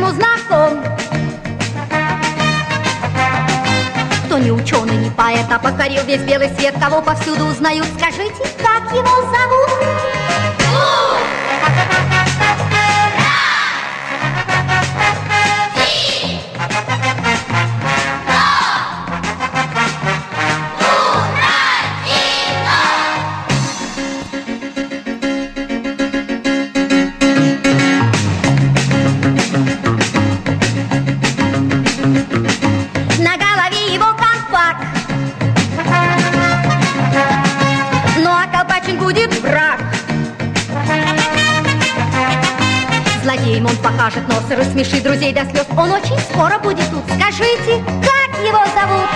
ему знаком. Кто не ученый, не поэт, а покорил весь белый свет, кого повсюду узнают, скажите, как его зовут? Будет враг. Злодеем он покажет нос и рассмешит друзей до слез. Он очень скоро будет тут. Скажите, как его зовут?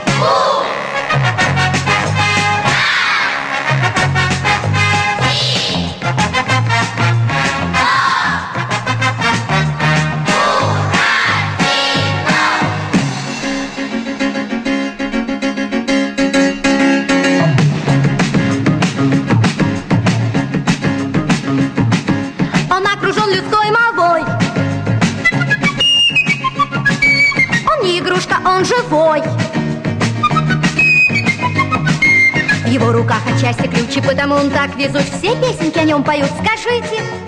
Людской молвой. Он не игрушка, он живой. В его руках отчасти ключи, потому он так везуч. Все песенки о нем поют. Скажите,